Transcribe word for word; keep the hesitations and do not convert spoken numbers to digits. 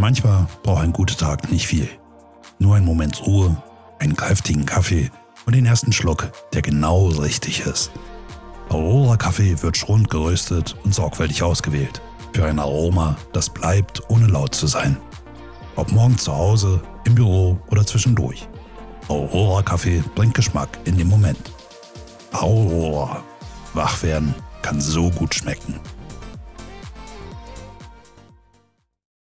Manchmal braucht ein guter Tag nicht viel. Nur einen Moment Ruhe, einen kräftigen Kaffee und den ersten Schluck, der genau richtig ist. Aurora-Kaffee wird schrund geröstet und sorgfältig ausgewählt. Für ein Aroma, das bleibt, ohne laut zu sein. Ob morgens zu Hause, im Büro oder zwischendurch. Aurora-Kaffee bringt Geschmack in den Moment. Aurora. Wach werden kann so gut schmecken.